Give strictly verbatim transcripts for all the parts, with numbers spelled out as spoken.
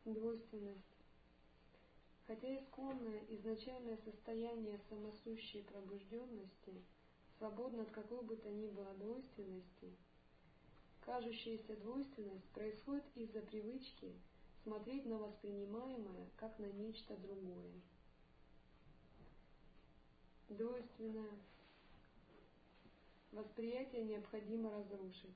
Двойственность. Хотя исконное изначальное состояние самосущей пробужденности свободно от какой бы то ни было двойственности, кажущаяся двойственность происходит из-за привычки смотреть на воспринимаемое как на нечто другое. Двойственное восприятие необходимо разрушить.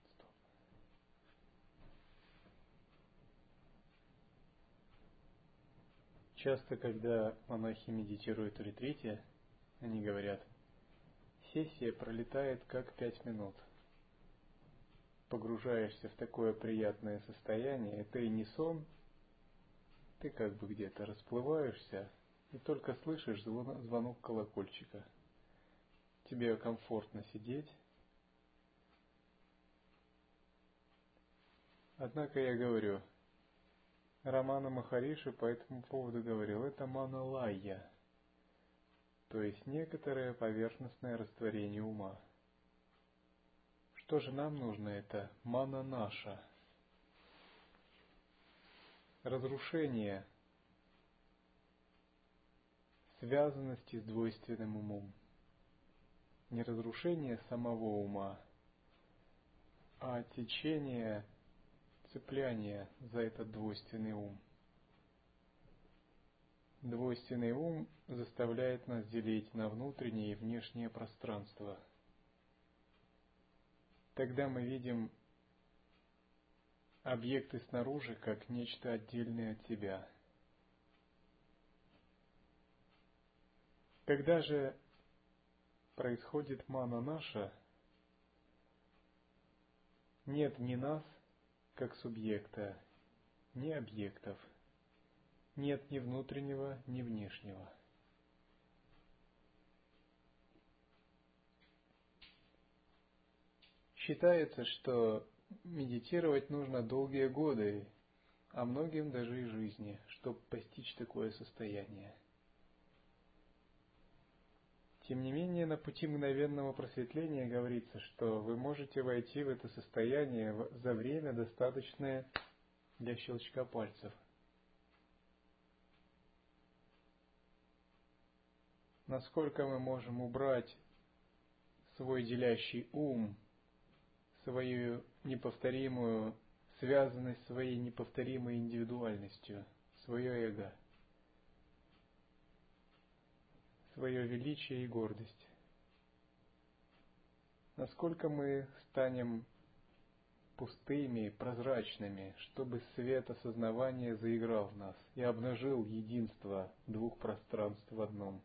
Часто, когда монахи медитируют в ретрите, они говорят: сессия пролетает как пять минут. Погружаешься в такое приятное состояние, это и не сон, ты как бы где-то расплываешься, и только слышишь звон, звонок колокольчика. Тебе комфортно сидеть. Однако я говорю, Рамана Махариши по этому поводу говорил, это мана-лайя, то есть некоторое поверхностное растворение ума. Что же нам нужно? Это мана-наша. Разрушение связанности с двойственным умом. Не разрушение самого ума, а течение цепляния за этот двойственный ум. Двойственный ум заставляет нас делить на внутреннее и внешнее пространство. Тогда мы видим объекты снаружи как нечто отдельное от себя. Когда же происходит мана-наша, нет ни нас, как субъекта, ни объектов, нет ни внутреннего, ни внешнего. Считается, что медитировать нужно долгие годы, а многим даже и жизни, чтобы постичь такое состояние. Тем не менее, на пути мгновенного просветления говорится, что вы можете войти в это состояние за время, достаточное для щелчка пальцев. Насколько мы можем убрать свой делящий ум, свою неповторимую связанность своей неповторимой индивидуальностью, свое эго, свое величие и гордость. Насколько мы станем пустыми, прозрачными, чтобы свет осознавания заиграл в нас и обнажил единство двух пространств в одном.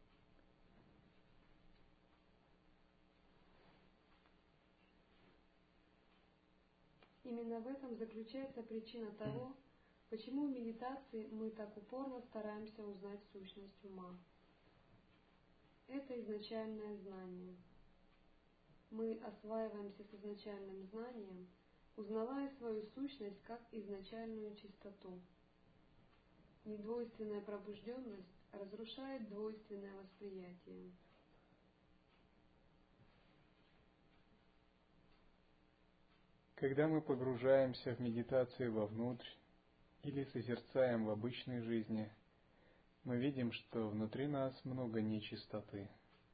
Именно в этом заключается причина того, почему в медитации мы так упорно стараемся узнать сущность ума. Это изначальное знание. Мы осваиваемся с изначальным знанием, узнавая свою сущность как изначальную чистоту. Недвойственная пробужденность разрушает двойственное восприятие. Когда мы погружаемся в медитацию вовнутрь или созерцаем в обычной жизни, мы видим, что внутри нас много нечистоты.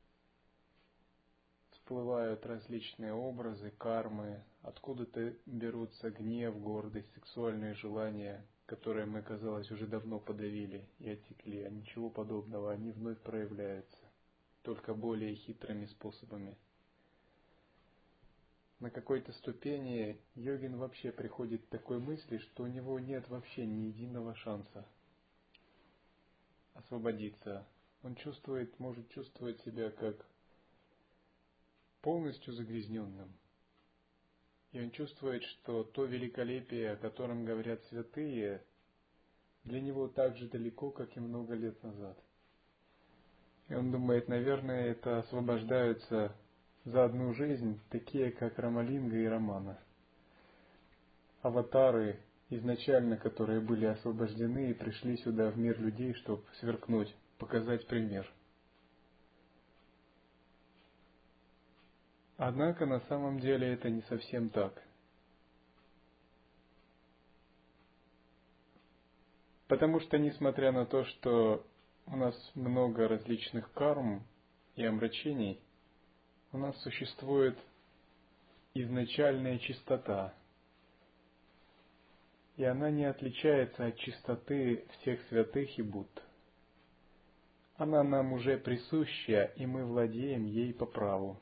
Всплывают различные образы, кармы, откуда-то берутся гнев, гордость, сексуальные желания, которые мы, казалось, уже давно подавили и оттекли, а ничего подобного, они вновь проявляются, только более хитрыми способами. На какой-то ступени йогин вообще приходит к такой мысли, что у него нет вообще ни единого шанса освободиться. Он чувствует, может чувствовать себя как полностью загрязненным. И он чувствует, что то великолепие, о котором говорят святые, для него так же далеко, как и много лет назад. И он думает, наверное, это освобождаются за одну жизнь такие, как Рамалинга и Рамана. Аватары, изначально которые были освобождены и пришли сюда в мир людей, чтобы сверкнуть, показать пример. Однако на самом деле это не совсем так. Потому что, несмотря на то, что у нас много различных карм и омрачений, у нас существует изначальная чистота, и она не отличается от чистоты всех святых и Будд. Она нам уже присуща, и мы владеем ей по праву.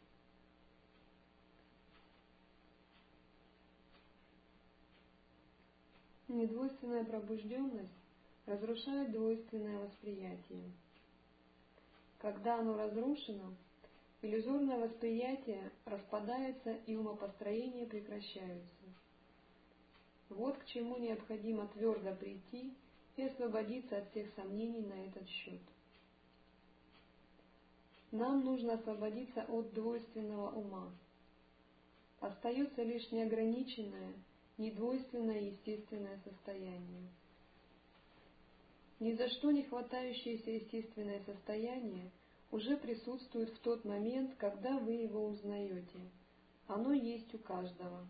Недвойственная пробужденность разрушает двойственное восприятие. Когда оно разрушено, иллюзорное восприятие распадается и умопостроения прекращаются. Вот к чему необходимо твердо прийти и освободиться от всех сомнений на этот счет. Нам нужно освободиться от двойственного ума. Остается лишь неограниченное, недвойственное естественное состояние. Ни за что не хватающееся естественное состояние уже присутствует в тот момент, когда вы его узнаете. Оно есть у каждого.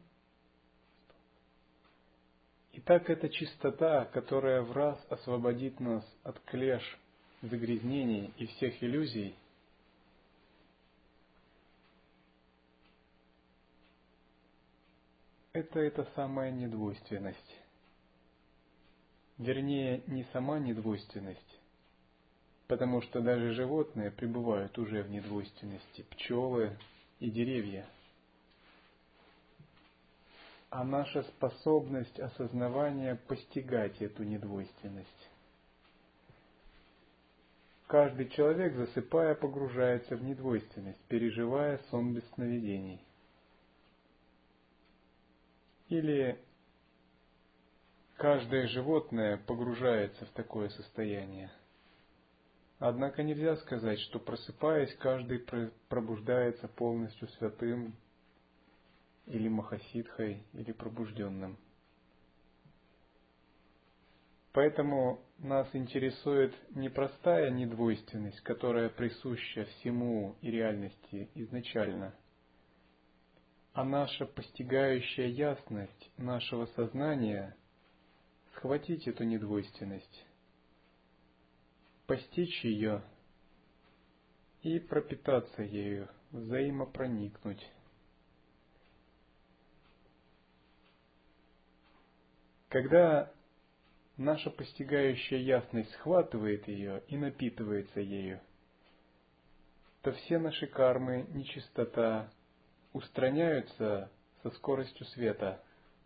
Итак, это чистота, которая в раз освободит нас от клеш, загрязнений и всех иллюзий, это эта самая недвойственность. Вернее, не сама недвойственность, потому что даже животные пребывают уже в недвойственности, пчелы и деревья. А наша способность осознавания постигать эту недвойственность. Каждый человек, засыпая, погружается в недвойственность, переживая сон без сновидений. Или каждое животное погружается в такое состояние. Однако нельзя сказать, что, просыпаясь, каждый пробуждается полностью святым, или махасидхой, или пробужденным. Поэтому нас интересует не простая недвойственность, которая присуща всему и реальности изначально, а наша постигающая ясность нашего сознания схватить эту недвойственность, постичь ее и пропитаться ею, взаимопроникнуть. Когда наша постигающая ясность схватывает ее и напитывается ею, то все наши кармы, нечистота устраняются со скоростью света.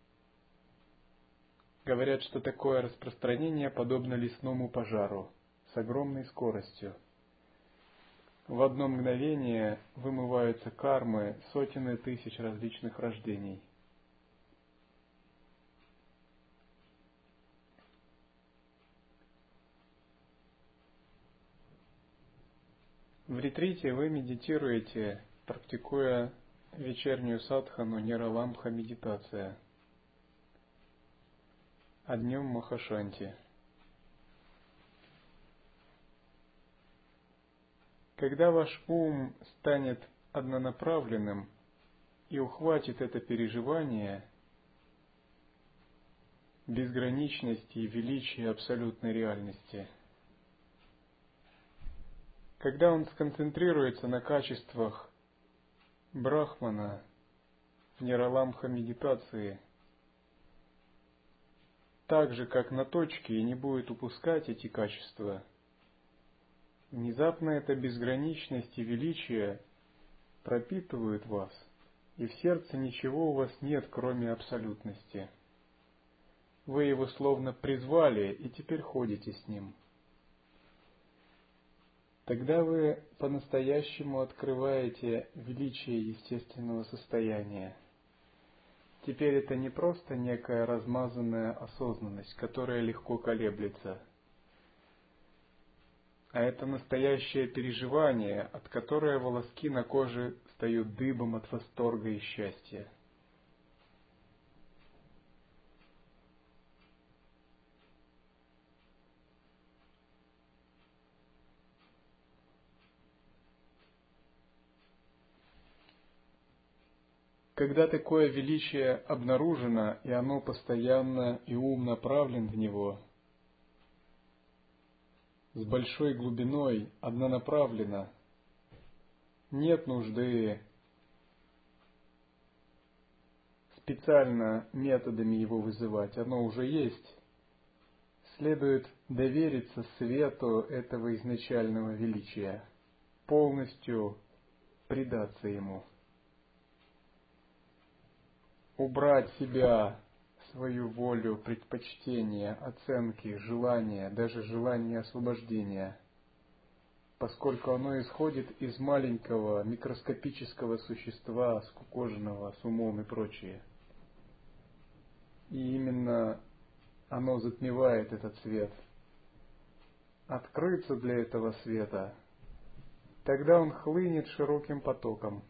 Говорят, что такое распространение подобно лесному пожару с огромной скоростью. В одно мгновение вымываются кармы сотен тысяч различных рождений. В ретрите вы медитируете, практикуя вечернюю садхану Нираламбха медитация, а днем Махашанти. Когда ваш ум станет однонаправленным и ухватит это переживание безграничности и величия абсолютной реальности, когда он сконцентрируется на качествах Брахмана в Нираламбха медитации, так же, как на точке, и не будет упускать эти качества, внезапно эта безграничность и величие пропитывают вас, и в сердце ничего у вас нет, кроме абсолютности. Вы его словно призвали, и теперь ходите с ним. Тогда вы по-настоящему открываете величие естественного состояния. Теперь это не просто некая размазанная осознанность, которая легко колеблется, а это настоящее переживание, от которого волоски на коже встают дыбом от восторга и счастья. Когда такое величие обнаружено, и оно постоянно и ум направлен в него, с большой глубиной, однонаправленно. Нет нужды специально методами его вызывать, оно уже есть. Следует довериться свету этого изначального величия, полностью предаться ему, убрать себя, свою волю, предпочтения, оценки, желания, даже желание освобождения, поскольку оно исходит из маленького микроскопического существа, скукоженного с умом и прочее. И именно оно затмевает этот свет. Открыться для этого света, тогда он хлынет широким потоком.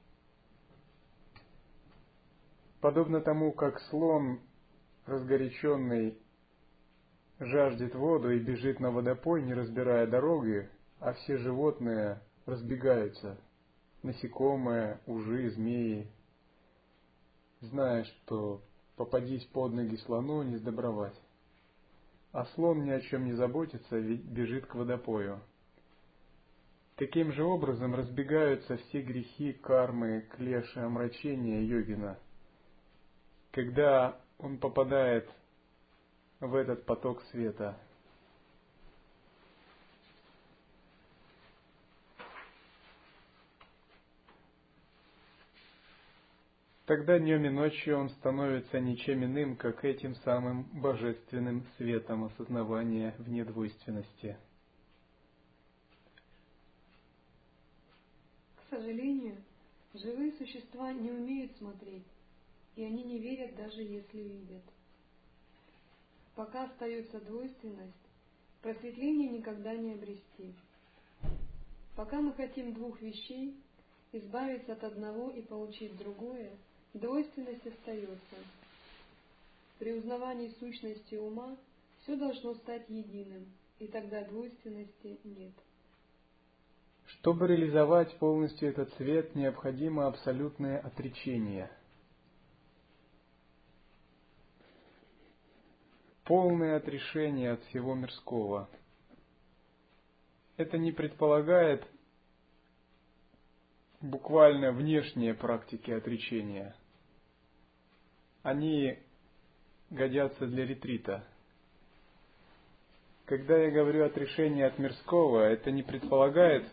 Подобно тому, как слон, разгоряченный, жаждет воду и бежит на водопой, не разбирая дороги, а все животные разбегаются, насекомые, ужи, змеи, зная, что попадись под ноги слону, не сдобровать. А слон ни о чем не заботится, ведь бежит к водопою. Таким же образом разбегаются все грехи, кармы, клеши, омрачения йогина, когда он попадает в этот поток света. Тогда днем и ночью он становится ничем иным, как этим самым божественным светом осознавания вне двойственности. К сожалению, живые существа не умеют смотреть, и они не верят, даже если видят. Пока остается двойственность, просветление никогда не обрести. Пока мы хотим двух вещей, избавиться от одного и получить другое, двойственность остается. При узнавании сущности ума все должно стать единым, и тогда двойственности нет. Чтобы реализовать полностью этот свет, необходимо абсолютное отречение. Полное отрешение от всего мирского. Это не предполагает буквально внешние практики отречения. Они годятся для ретрита. Когда я говорю отрешение от мирского, это не предполагает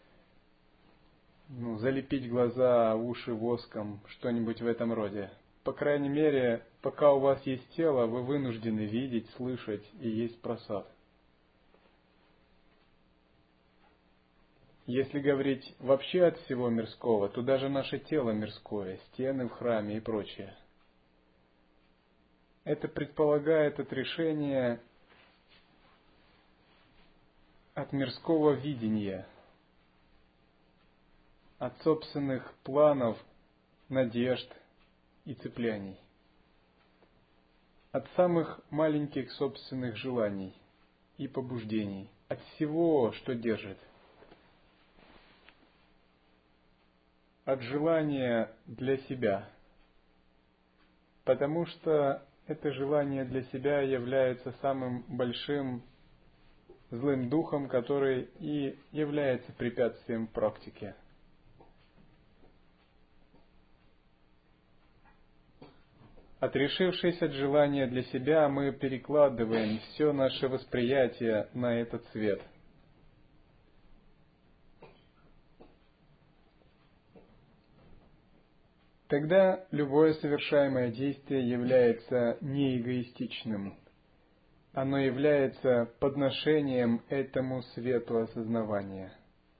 ну, залепить глаза, уши воском, что-нибудь в этом роде. По крайней мере, пока у вас есть тело, вы вынуждены видеть, слышать и есть прасад. Если говорить вообще от всего мирского, то даже наше тело мирское, стены в храме и прочее. Это предполагает отрешение от мирского видения, от собственных планов, надежд и цепляний, от самых маленьких собственных желаний и побуждений, от всего, что держит, от желания для себя, потому что это желание для себя является самым большим злым духом, который и является препятствием в практике. Отрешившись от желания для себя, мы перекладываем все наше восприятие на этот свет. Тогда любое совершаемое действие является не эгоистичным. Оно является подношением этому свету осознавания.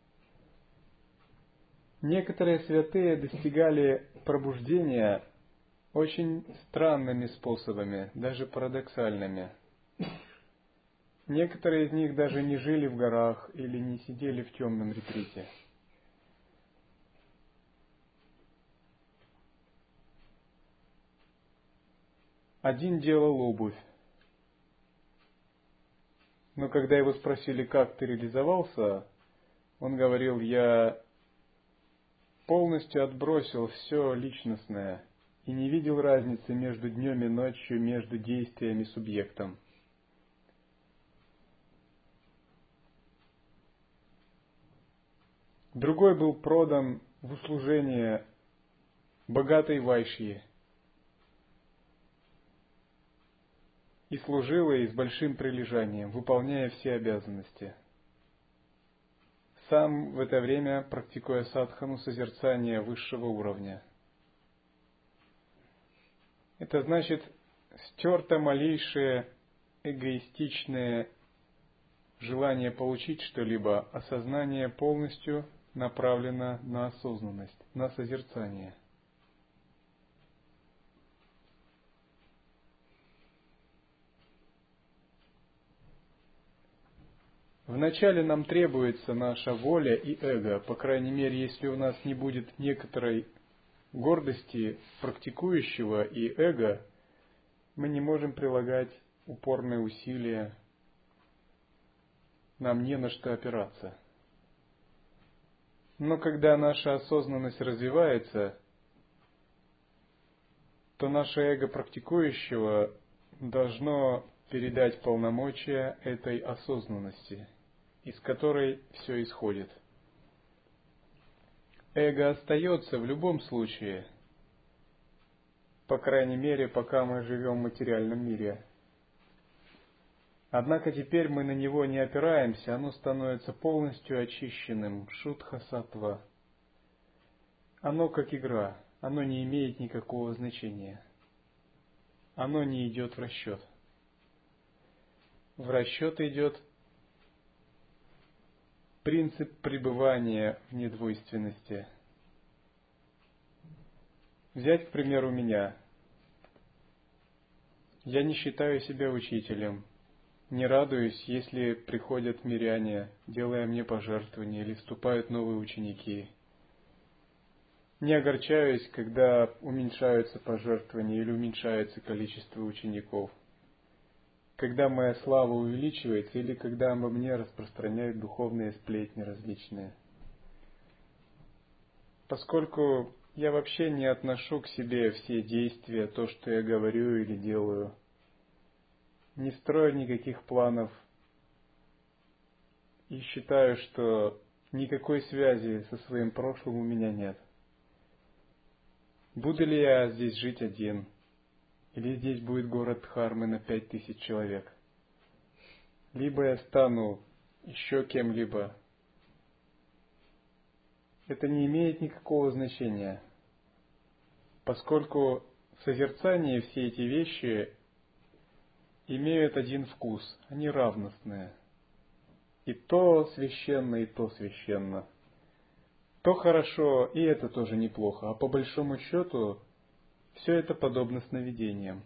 Некоторые святые достигали пробуждения очень странными способами, даже парадоксальными. Некоторые из них даже не жили в горах или не сидели в темном ретрите. Один делал обувь. Но когда его спросили, как ты реализовался, он говорил, я полностью отбросил все личностное и не видел разницы между днем и ночью, между действиями и субъектом. Другой был продан в услужение богатой вайшьи и служил ей с большим прилежанием, выполняя все обязанности. Сам в это время практикуя садхану созерцания высшего уровня. Это значит, стерто малейшее эгоистичное желание получить что-либо, а сознание полностью направлено на осознанность, на созерцание. Вначале нам требуется наша воля и эго, по крайней мере, если у нас не будет некоторой гордости практикующего и эго, мы не можем прилагать упорные усилия, нам не на что опираться. Но когда наша осознанность развивается, то наше эго практикующего должно передать полномочия этой осознанности, из которой все исходит. Эго остается в любом случае, по крайней мере, пока мы живем в материальном мире. Однако теперь мы на него не опираемся, оно становится полностью очищенным, шудха-саттва. Оно как игра, оно не имеет никакого значения. Оно не идет в расчет. В расчет идет принцип пребывания в недвойственности. Взять, к примеру, меня. Я не считаю себя учителем. Не радуюсь, если приходят миряне, делая мне пожертвования, или вступают новые ученики. Не огорчаюсь, когда уменьшаются пожертвования или уменьшается количество учеников. Когда моя слава увеличивается, или когда обо мне распространяют духовные сплетни различные. Поскольку я вообще не отношу к себе все действия, то, что я говорю или делаю, не строю никаких планов и считаю, что никакой связи со своим прошлым у меня нет. Буду ли я здесь жить один? Или здесь будет город Дхармы на пять тысяч человек? Либо я стану еще кем-либо. Это не имеет никакого значения, поскольку в созерцании все эти вещи имеют один вкус, они равностные. И то священно, и то священно. То хорошо, и это тоже неплохо. А по большому счету, все это подобно сновидениям.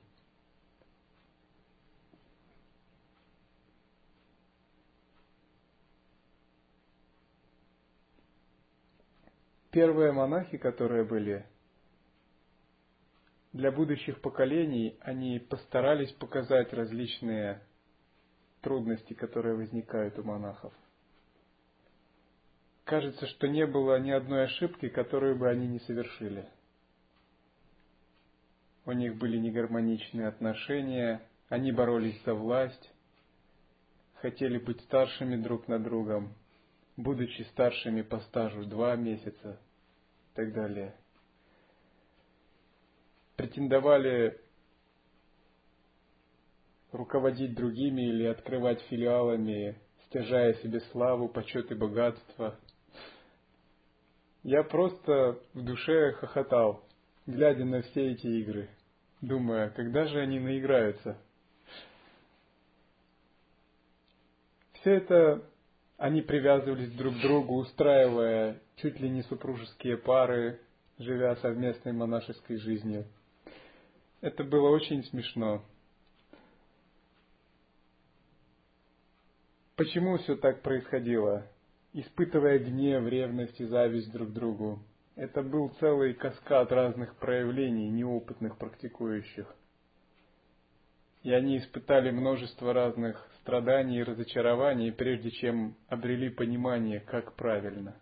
Первые монахи, которые были, для будущих поколений, они постарались показать различные трудности, которые возникают у монахов. Кажется, что не было ни одной ошибки, которую бы они не совершили. У них были негармоничные отношения, они боролись за власть, хотели быть старшими друг над другом, будучи старшими по стажу два месяца и так далее. Претендовали руководить другими или открывать филиалами, стяжая себе славу, почет и богатство. Я просто в душе хохотал, глядя на все эти игры, думая, когда же они наиграются. Все это они привязывались друг к другу, устраивая чуть ли не супружеские пары, живя совместной монашеской жизнью. Это было очень смешно. Почему все так происходило? Испытывая гнев, ревность и зависть друг к другу. Это был целый каскад разных проявлений неопытных практикующих. И они испытали множество разных страданий и разочарований, прежде чем обрели понимание, как правильно.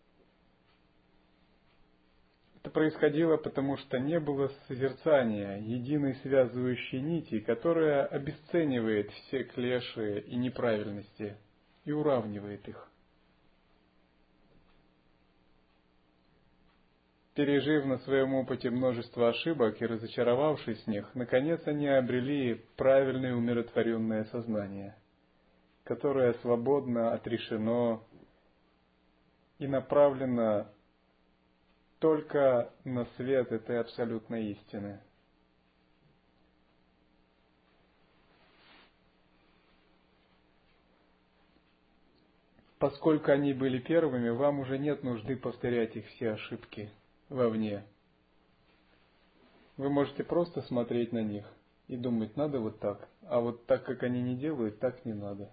Это происходило потому, что не было созерцания, единой связывающей нити, которая обесценивает все клеши и неправильности и уравнивает их. пережив на своем опыте множество ошибок и разочаровавшись в них, наконец они обрели правильное умиротворенное сознание, которое свободно отрешено и направлено только на свет этой абсолютной истины. Поскольку они были первыми, вам уже нет нужды повторять их все ошибки вовне. Вы можете просто смотреть на них и думать, надо вот так, а вот так, как они не делают, так не надо.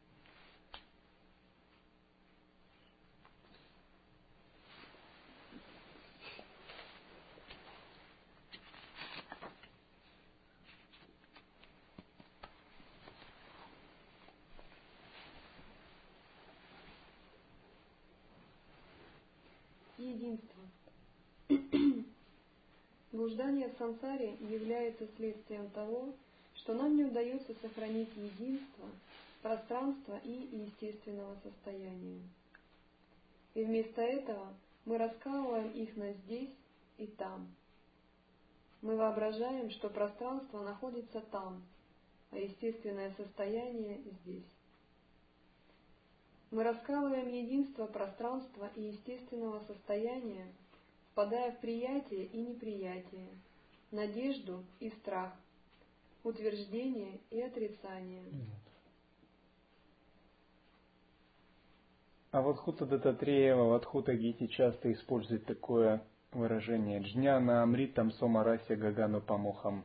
Единство. Блуждание в сансаре является следствием того, что нам не удается сохранить единство, пространства и естественного состояния. И вместо этого мы раскалываем их на здесь и там. Мы воображаем, что пространство находится там, а естественное состояние здесь. Мы раскалываем единство пространства и естественного состояния, впадая в приятие и неприятие, надежду и страх, утверждение и отрицание. А Авадхута Даттатрея, Авадхута Гити часто использует такое выражение «Джняна амритам сомарася гагану памохам».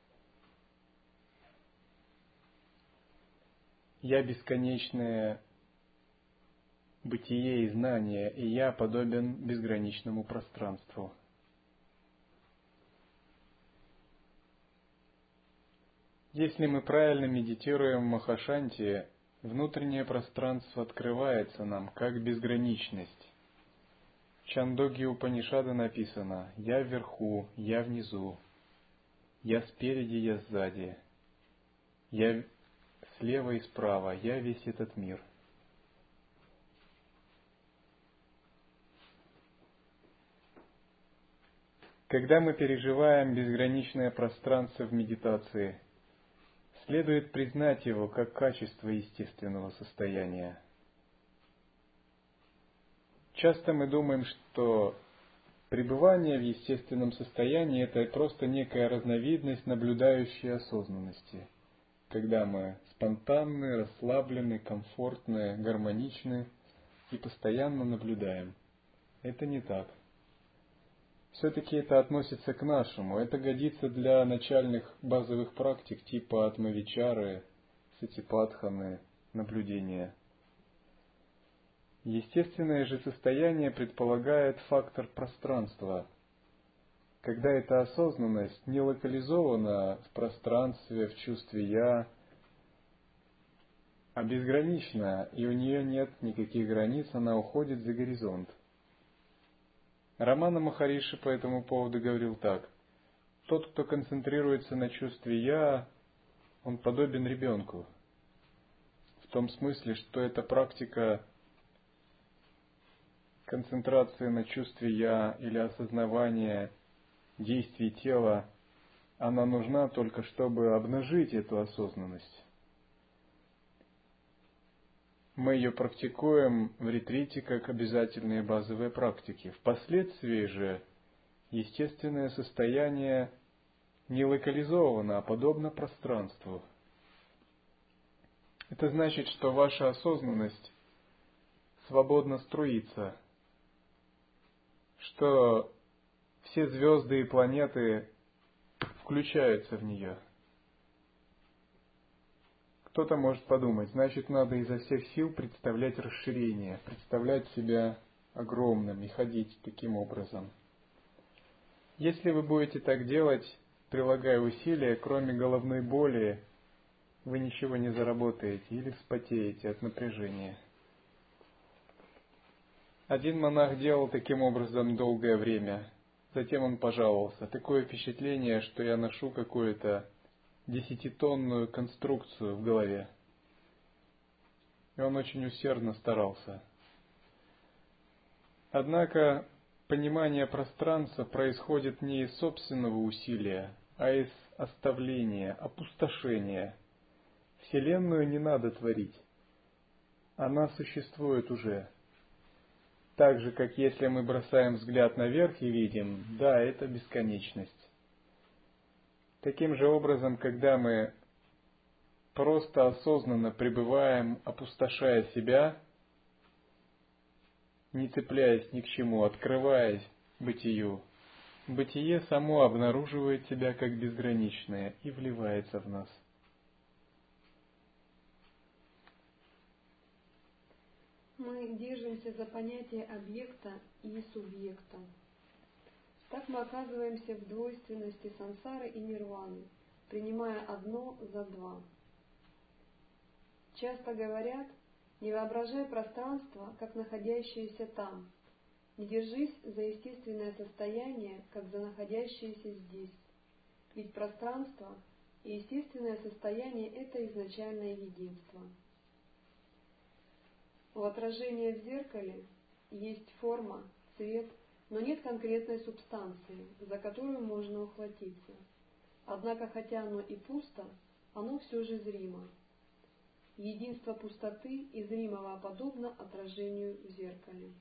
Я бесконечное бытие и знание, и я подобен безграничному пространству. Если мы правильно медитируем в Махашанти, внутреннее пространство открывается нам как безграничность. В Чандогья Упанишада написано «Я вверху, я внизу, я спереди, я сзади, я слева и справа, я весь этот мир». Когда мы переживаем безграничное пространство в медитации, следует признать его как качество естественного состояния. Часто мы думаем, что пребывание в естественном состоянии – это просто некая разновидность наблюдающей осознанности, когда мы спонтанны, расслаблены, комфортны, гармоничны и постоянно наблюдаем. Это не так. Все-таки это относится к нашему. Это годится для начальных базовых практик типа атмавичары, сатипатханы, наблюдения. Естественное же состояние предполагает фактор пространства, когда эта осознанность не локализована в пространстве, в чувстве «я», а безгранична, и у нее нет никаких границ, она уходит за горизонт. Рамана Махариши по этому поводу говорил так: тот, кто концентрируется на чувстве «я», он подобен ребенку. В том смысле, что эта практика концентрации на чувстве «я» или осознавания действий тела, она нужна только чтобы обнажить эту осознанность. Мы ее практикуем в ретрите как обязательные базовые практики. Впоследствии же естественное состояние не локализовано, а подобно пространству. Это значит, что ваша осознанность свободно струится, что все звезды и планеты включаются в нее. Кто-то может подумать, значит, надо изо всех сил представлять расширение, представлять себя огромным и ходить таким образом. Если вы будете так делать, прилагая усилия, кроме головной боли, вы ничего не заработаете или вспотеете от напряжения. Один монах делал таким образом долгое время. Затем он пожаловался: такое впечатление, что я ношу какую-то десятитонную конструкцию в голове. И он очень усердно старался. Однако понимание пространства происходит не из собственного усилия, а из оставления, опустошения. Вселенную не надо творить. Она существует уже. Так же, как если мы бросаем взгляд наверх и видим, да, это бесконечность. Таким же образом, когда мы просто осознанно пребываем, опустошая себя, не цепляясь ни к чему, открываясь бытию, бытие само обнаруживает себя как безграничное и вливается в нас. Мы держимся за понятие объекта и субъекта. Так мы оказываемся в двойственности сансары и нирваны, принимая одно за два. Часто говорят: не воображай пространство, как находящееся там. Не держись за естественное состояние, как за находящееся здесь. Ведь пространство и естественное состояние – это изначальное единство. У отражения в зеркале есть форма, цвет, но нет конкретной субстанции, за которую можно ухватиться. Однако, хотя оно и пусто, оно все же зримо. Единство пустоты и зримого подобно отражению в зеркале.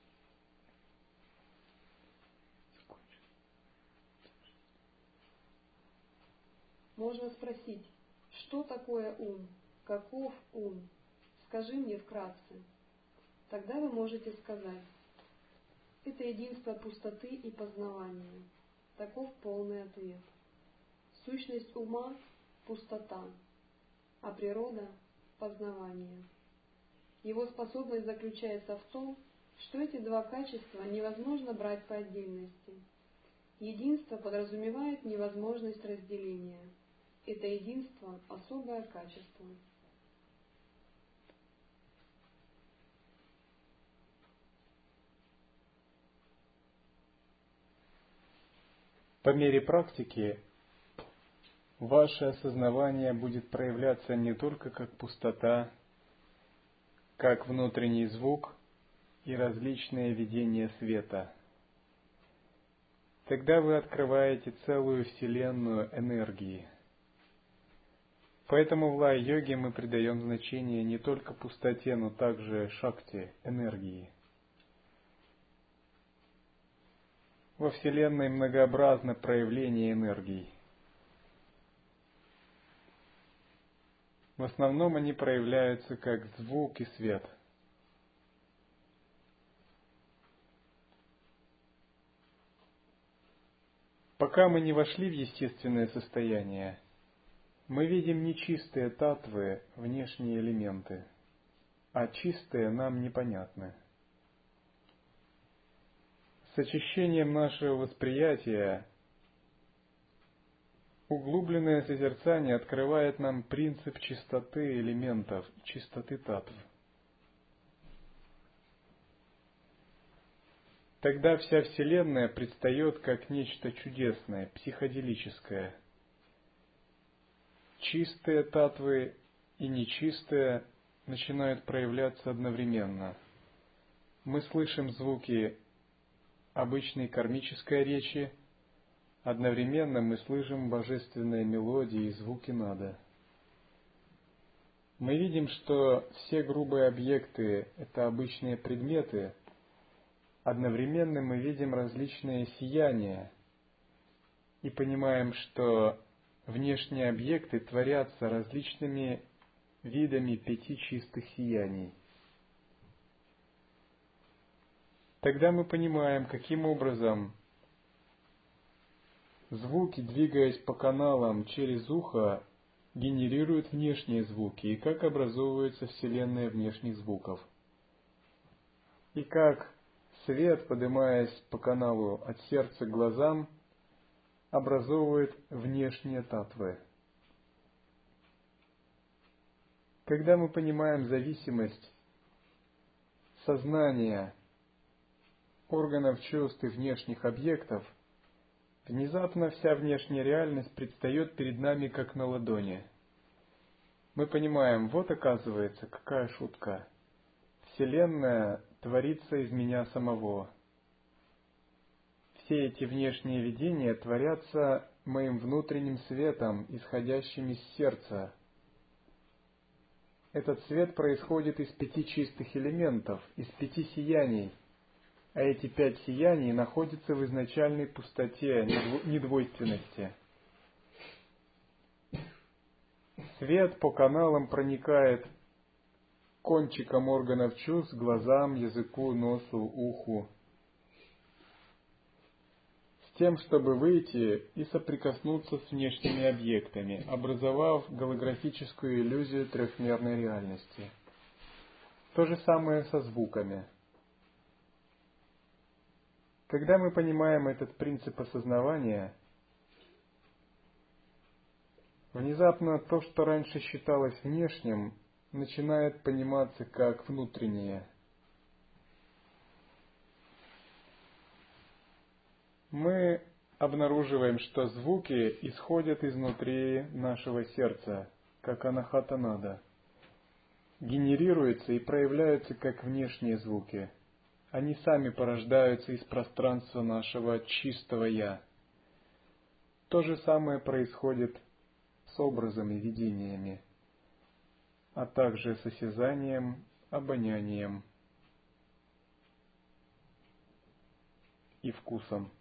Можно спросить, что такое ум, каков ум? Скажи мне вкратце. Тогда вы можете сказать: это единство пустоты и познавания. Таков полный ответ. Сущность ума – пустота, а природа – познавание. Его способность заключается в том, что эти два качества невозможно брать по отдельности. Единство подразумевает невозможность разделения. Это единство – особое качество. По мере практики ваше осознавание будет проявляться не только как пустота, как внутренний звук и различные видения света. Тогда вы открываете целую вселенную энергии. Поэтому в лай-йоге мы придаем значение не только пустоте, но также шакти, энергии. Во Вселенной многообразно проявление энергий. В основном они проявляются как звук и свет. Пока мы не вошли в естественное состояние, мы видим нечистые татвы, внешние элементы, а чистые нам непонятны. С очищением нашего восприятия углубленное созерцание открывает нам принцип чистоты элементов, чистоты татв. Тогда вся Вселенная предстает как нечто чудесное, психоделическое. Чистые татвы и нечистые начинают проявляться одновременно. Мы слышим звуки обычной кармической речи, одновременно мы слышим божественные мелодии и звуки нада. Мы видим, что все грубые объекты – это обычные предметы, одновременно мы видим различные сияния и понимаем, что внешние объекты творятся различными видами пяти чистых сияний. Тогда мы понимаем, каким образом звуки, двигаясь по каналам через ухо, генерируют внешние звуки, и как образовывается вселенная внешних звуков. И как свет, поднимаясь по каналу от сердца к глазам, образовывает внешние татвы. Когда мы понимаем зависимость сознания, органов чувств и внешних объектов, внезапно вся внешняя реальность предстает перед нами как на ладони. Мы понимаем, вот оказывается, какая шутка. Вселенная творится из меня самого. все эти внешние видения творятся моим внутренним светом, исходящим из сердца. Этот свет происходит из пяти чистых элементов, из пяти сияний, а эти пять сияний находятся в изначальной пустоте, недвойственности. Свет по каналам проникает кончиком органов чувств, глазам, языку, носу, уху, с тем, чтобы выйти и соприкоснуться с внешними объектами, образовав голографическую иллюзию трехмерной реальности. То же самое со звуками. Когда мы понимаем этот принцип осознавания, внезапно то, что раньше считалось внешним, начинает пониматься как внутреннее. Мы обнаруживаем, что звуки исходят изнутри нашего сердца, как анахатанада, генерируются и проявляются как внешние звуки. Они сами порождаются из пространства нашего чистого «Я». То же самое происходит с образами, видениями, а также с осязанием, обонянием и вкусом.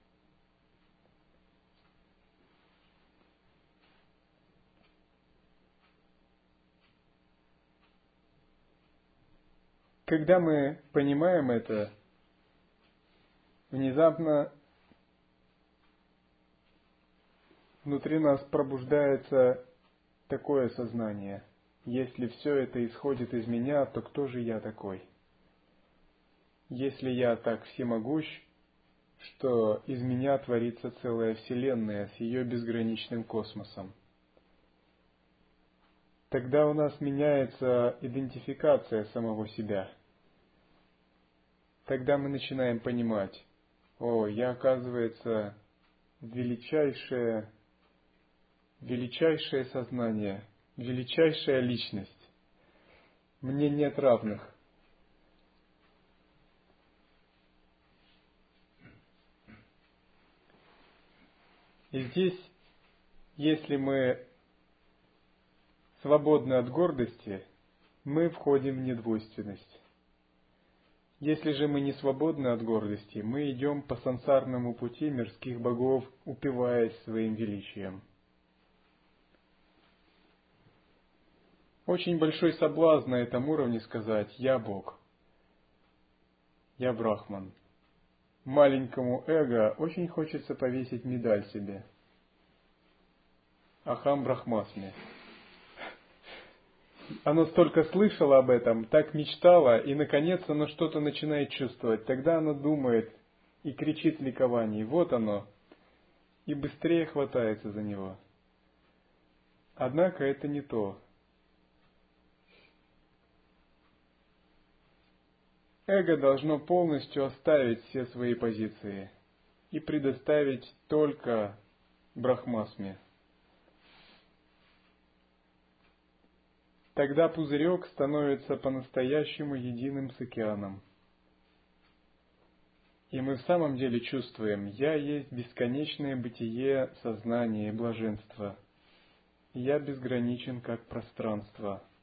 Когда мы понимаем это, внезапно внутри нас пробуждается такое сознание: если все это исходит из меня, то кто же я такой? Если я так всемогущ, что из меня творится целая Вселенная с ее безграничным космосом, тогда у нас меняется идентификация самого себя. Тогда мы начинаем понимать: о, я, оказывается, величайшее, величайшее сознание, величайшая личность. Мне нет равных. И здесь, если мы свободны от гордости, мы входим в недвойственность. Если же мы не свободны от гордости, мы идем по сансарному пути мирских богов, упиваясь своим величием. Очень большой соблазн на этом уровне сказать: «Я Бог, я Брахман». Маленькому эго очень хочется повесить медаль себе: «Ахам Брахмасми». Оно столько слышало об этом, так мечтало, и, наконец, оно что-то начинает чувствовать. Тогда оно думает и кричит в ликовании: вот оно, и быстрее хватается за него. Однако это не то. Эго должно полностью оставить все свои позиции и предоставить только Брахмасме. Тогда пузырек становится по-настоящему единым с океаном. И мы в самом деле чувствуем: «Я есть бесконечное бытие, сознание и блаженство. Я безграничен как пространство».